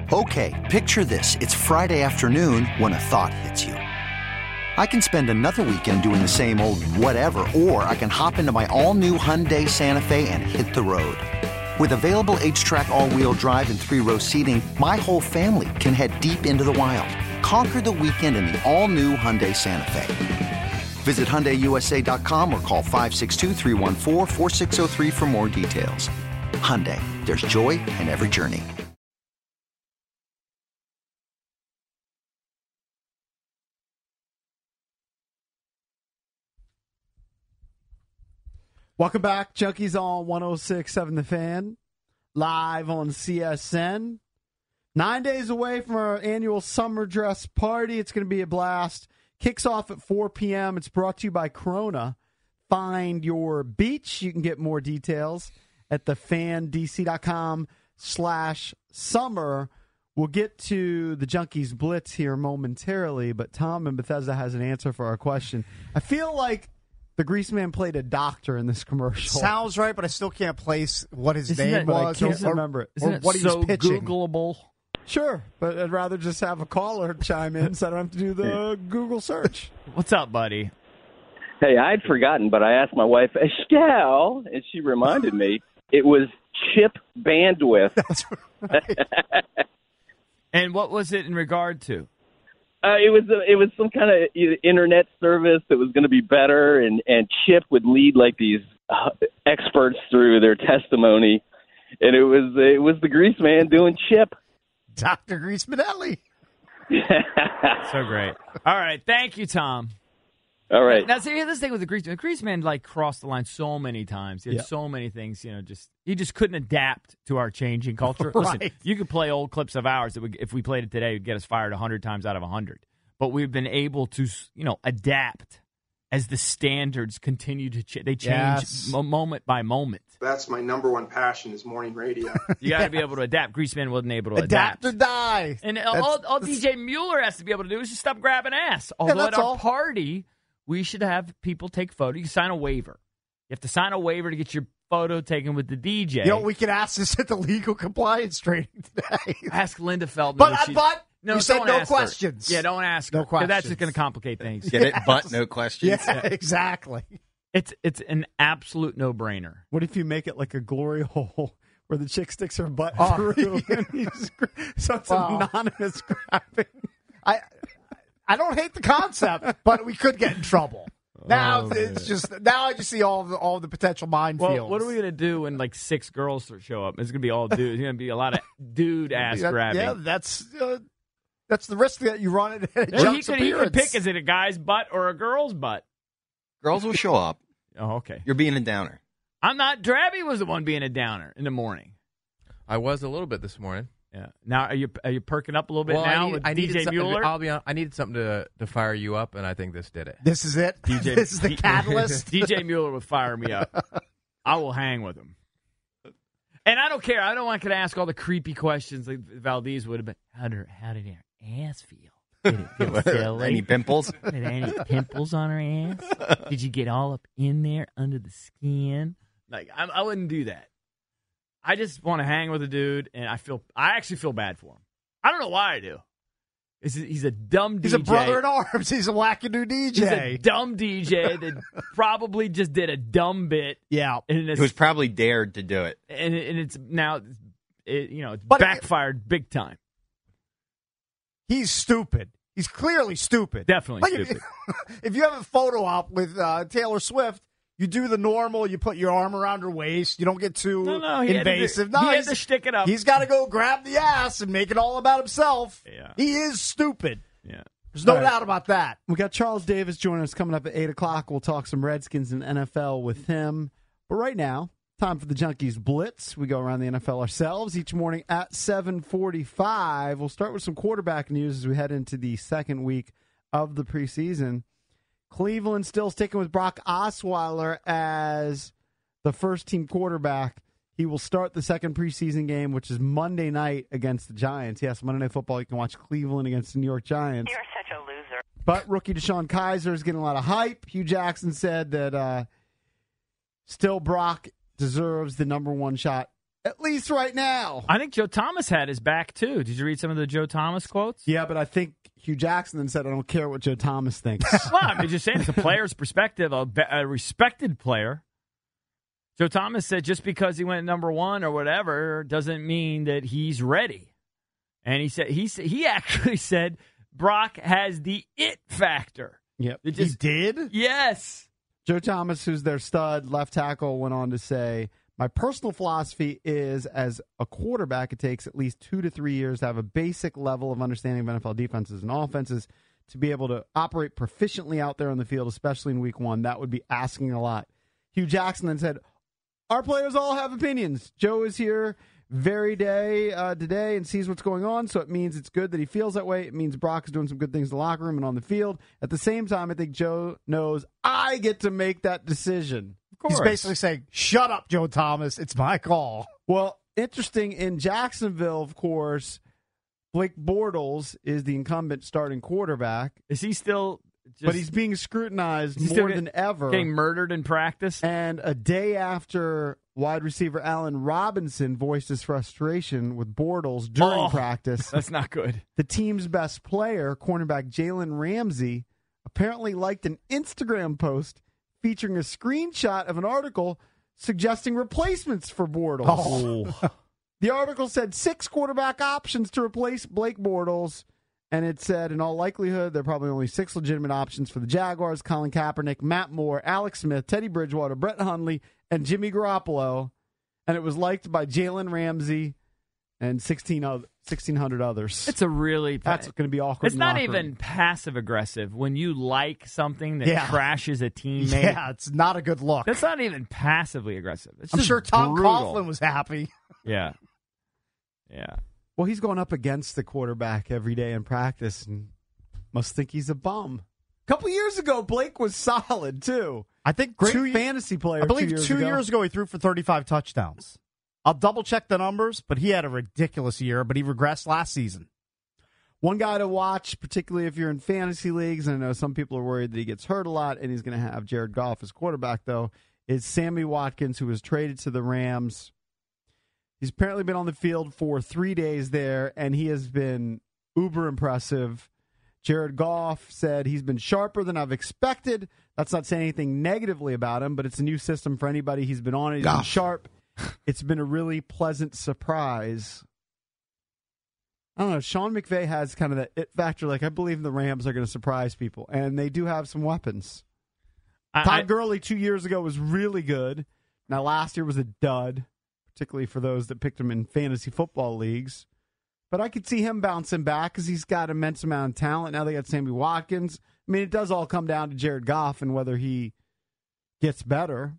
Okay, picture this. It's Friday afternoon when a thought hits you. I can spend another weekend doing the same old whatever, or I can hop into my all-new Hyundai Santa Fe and hit the road. With available H-Track all-wheel drive and 3-row seating, my whole family can head deep into the wild. Conquer the weekend in the all-new Hyundai Santa Fe. Visit HyundaiUSA.com or call 562-314-4603 for more details. Hyundai, there's joy in every journey. Welcome back. Junkies on 106.7 The Fan, live on CSN. 9 days away from our annual summer dress party. It's going to be a blast. Kicks off at 4 p.m. It's brought to you by Corona. Find your beach. You can get more details at thefandc.com/summer. We'll get to the Junkies Blitz here momentarily, but Tom in Bethesda has an answer for our question. I feel like the Grease Man played a doctor in this commercial. Sounds right, but I still can't place what his Isn't name it- was I can't remember it. or Isn't what it he was so pitching. Googleable? Sure, but I'd rather just have a caller chime in so I don't have to do the Google search. What's up, buddy? Hey, I'd forgotten, but I asked my wife, Estelle, and she reminded me it was chip bandwidth. That's right. And what was it in regard to? It was some kind of internet service that was going to be better, and Chip would lead like these experts through their testimony, and it was the Grease Man doing Chip. Dr. Grease Manelli. So great. All right, thank you, Tom. All right. Now, see, this thing with the Grease Man, like, crossed the line so many times. He had Yeah. so many things, he just couldn't adapt to our changing culture. Listen, Right. you could play old clips of ours that if we played it today, it would get us fired 100 times out of 100. But we've been able to, adapt as the standards continue to change. They change Yes. moment by moment. That's my number one passion is morning radio. You got to be able to adapt. Grease Man wasn't able to Adapt adapt. or die. And That's- all DJ Mueller has to be able to do is just stop grabbing ass. Although that's at our all. party, we should have people take photos. You can sign a waiver. You have to sign a waiver to get your photo taken with the DJ. We can ask this at the legal compliance training today. Ask Linda Feldman. But no, you said don't no ask her. questions. Yeah, don't ask No her. 'Cause That's questions. just going to complicate things. Get it? But no questions. Yeah, exactly. It's an absolute no-brainer. What if you make it like a glory hole where the chick sticks her butt Oh, through? yeah. And so it's Wow. anonymous grabbing. I don't hate the concept, but we could get in trouble. Now now I just see all the potential minefields. Well, what are we going to do when, 6 girls show up? It's going to be all dudes. It's going to be a lot of dude-ass grabbing. Yeah, that's the risk that you run at a Well, junk's he could appearance. pick, is it a guy's butt or a girl's butt? Girls will show up. Oh, okay. You're being a downer. I'm not. Drabby was the one being a downer in the morning. I was a little bit this morning. Yeah. Now, are you perking up a little bit Well, now with I needed DJ something- Mueller? I'll be honest, I needed something to fire you up, and I think this did it. This is it. This is the catalyst. DJ Mueller would fire me up. I will hang with him. And I don't care. I don't want to ask all the creepy questions like Valdez would have been. How did her ass feel? Did it feel silly? Any pimples? Are there any pimples on her ass? Did you get all up in there under the skin? I wouldn't do that. I just want to hang with a dude, and I actually feel bad for him. I don't know why I do. He's a dumb DJ. He's a brother in arms. He's a wackadoo DJ. He's a dumb DJ that probably just did a dumb bit. Yeah. And He was probably dared to do it. and it's now, it's But backfired big time. He's stupid. He's clearly stupid. Definitely Like, stupid. If you have a photo op with Taylor Swift, you do the normal. You put your arm around her waist. You don't get too he invasive. He had to shtick it up. He's got to go grab the ass and make it all about himself. Yeah. He is stupid. Yeah. There's no All right. doubt about that. We got Charles Davis joining us coming up at 8 o'clock. We'll talk some Redskins and NFL with him. But right now, time for the Junkies Blitz. We go around the NFL ourselves each morning at 7:45. We'll start with some quarterback news as we head into the second week of the preseason. Cleveland still sticking with Brock Osweiler as the first-team quarterback. He will start the second preseason game, which is Monday night against the Giants. Yes, Monday Night Football, you can watch Cleveland against the New York Giants. You're such a loser. But rookie Deshaun Kaiser is getting a lot of hype. Hugh Jackson said that still Brock deserves the number one shot at least right now. I think Joe Thomas had his back, too. Did you read some of the Joe Thomas quotes? Yeah, but I think Hugh Jackson then said, I don't care what Joe Thomas thinks. Well, I'm just saying, it's a player's perspective, a respected player. Joe Thomas said just because he went number one or whatever doesn't mean that he's ready. And he actually said Brock has the it factor. Yep. He did? Yes. Joe Thomas, who's their stud left tackle, went on to say, my personal philosophy is as a quarterback, it takes at least 2 to 3 years to have a basic level of understanding of NFL defenses and offenses to be able to operate proficiently out there on the field, especially in week one. That would be asking a lot. Hugh Jackson then said, our players all have opinions. Joe is here very day today and sees what's going on, so it means it's good that he feels that way. It means Brock is doing some good things in the locker room and on the field. At the same time, I think Joe knows I get to make that decision. He's basically saying, shut up, Joe Thomas. It's my call. Well, interesting, in Jacksonville, of course, Blake Bortles is the incumbent starting quarterback. Is he still... But he's being scrutinized more than ever. Getting murdered in practice. And a day after wide receiver Allen Robinson voiced his frustration with Bortles during practice. That's not good. The team's best player, cornerback Jalen Ramsey, apparently liked an Instagram post featuring a screenshot of an article suggesting replacements for Bortles. Oh. The article said 6 quarterback options to replace Blake Bortles. And it said, in all likelihood, there are probably only 6 legitimate options for the Jaguars: Colin Kaepernick, Matt Moore, Alex Smith, Teddy Bridgewater, Brett Hundley, and Jimmy Garoppolo. And it was liked by Jalen Ramsey and 1,600 others. It's a really... That's going to be awkward. It's not even passive-aggressive. When you like something that crashes a teammate... Yeah, it's not a good look. That's not even passively aggressive. It's I'm just sure Tom brutal. Coughlin was happy. Yeah. Yeah. Well, he's going up against the quarterback every day in practice and must think he's a bum. A couple years ago, Blake was solid, too. I think great fantasy player. I believe 2 years ago he threw for 35 touchdowns. I'll double-check the numbers, but he had a ridiculous year, but he regressed last season. One guy to watch, particularly if you're in fantasy leagues, and I know some people are worried that he gets hurt a lot and he's going to have Jared Goff as quarterback, though, is Sammy Watkins, who was traded to the Rams. He's apparently been on the field for 3 days there, and he has been uber impressive. Jared Goff said he's been sharper than I've expected. That's not saying anything negatively about him, but it's a new system for anybody. He's been on it. He's been sharp. It's been a really pleasant surprise. I don't know. Sean McVay has kind of that it factor. Like, I believe the Rams are going to surprise people, and they do have some weapons. Todd Gurley 2 years ago was really good. Now, last year was a dud, particularly for those that picked him in fantasy football leagues. But I could see him bouncing back because he's got immense amount of talent. Now they got Sammy Watkins. I mean, it does all come down to Jared Goff and whether he gets better.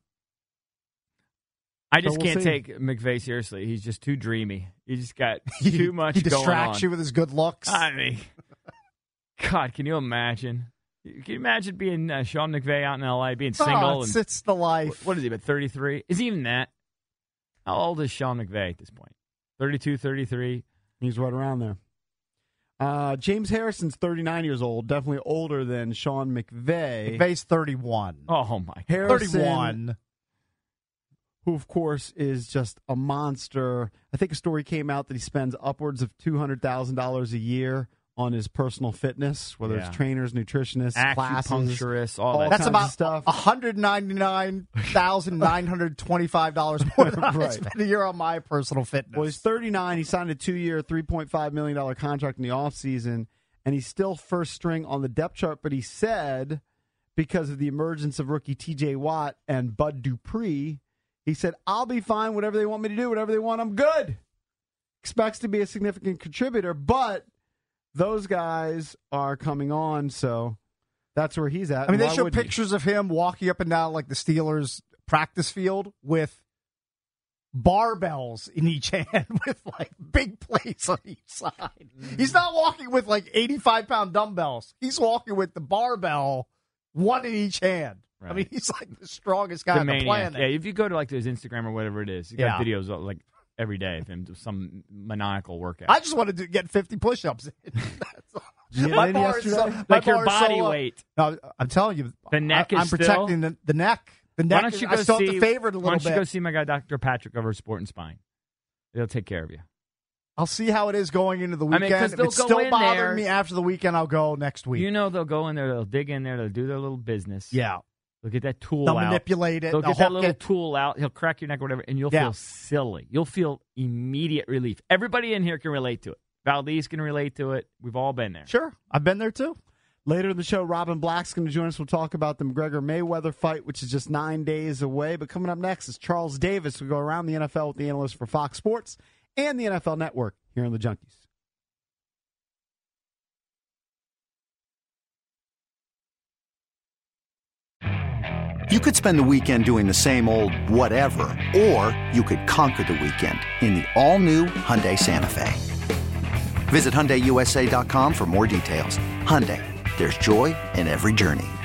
I just can't take McVay seriously. He's just too dreamy. He just got too much going on. He distracts you with his good looks. I mean, God, can you imagine? Can you imagine being Sean McVay out in L.A., being single? It's the life. What is he, about 33? Is he even that? How old is Sean McVay at this point? 32, 33? He's right around there. James Harrison's 39 years old, definitely older than Sean McVay. McVay's 31. Oh, my God. Harrison, 31. Who, of course, is just a monster. I think a story came out that he spends upwards of $200,000 a year on his personal fitness, whether it's trainers, nutritionists, classes, acupuncturists, all that. That's about stuff. $199,925 more than I spend a year on my personal fitness. Well, he's 39. He signed a 2-year, $3.5 million contract in the offseason, and he's still first string on the depth chart. But he said, because of the emergence of rookie T.J. Watt and Bud Dupree, he said, I'll be fine. Whatever they want me to do, whatever they want, I'm good. Expects to be a significant contributor, but those guys are coming on, so that's where he's at. I mean, they show pictures of him walking up and down like the Steelers practice field with barbells in each hand with like big plates on each side. He's not walking with like 85-pound dumbbells. He's walking with the barbell, one in each hand. Right. I mean, he's like the strongest guy on the planet. Yeah, if you go to like his Instagram or whatever it is, you got videos of, like every day of him do some maniacal workout. I just wanted to get 50 push-ups in. That's all. Did you get in yesterday? Like your body weight. No, I'm telling you, the neck I'm is protecting the neck. The neck. Why don't you I go still see, have to favor it a little bit. Why don't you go see my guy Dr. Patrick over at Sport and Spine? They'll take care of you. I'll see how it is going into the I mean, weekend. 'cause If they'll it's go still in bothering there- me after the weekend, I'll go next week. You know they'll go in there, they'll dig in there, they'll do their little business. Yeah. They'll get that tool They'll out. manipulate it. They'll They'll get that hook little it. tool out. He'll crack your neck or whatever, and you'll Yeah. feel silly. You'll feel immediate relief. Everybody in here can relate to it. Valdez can relate to it. We've all been there. Sure. I've been there too. Later in the show, Robin Black's going to join us. We'll talk about the McGregor-Mayweather fight, which is just 9 days away. But coming up next is Charles Davis. We go around the NFL with the analyst for Fox Sports and the NFL Network here on the Junkies. You could spend the weekend doing the same old whatever, or you could conquer the weekend in the all-new Hyundai Santa Fe. Visit HyundaiUSA.com for more details. Hyundai, there's joy in every journey.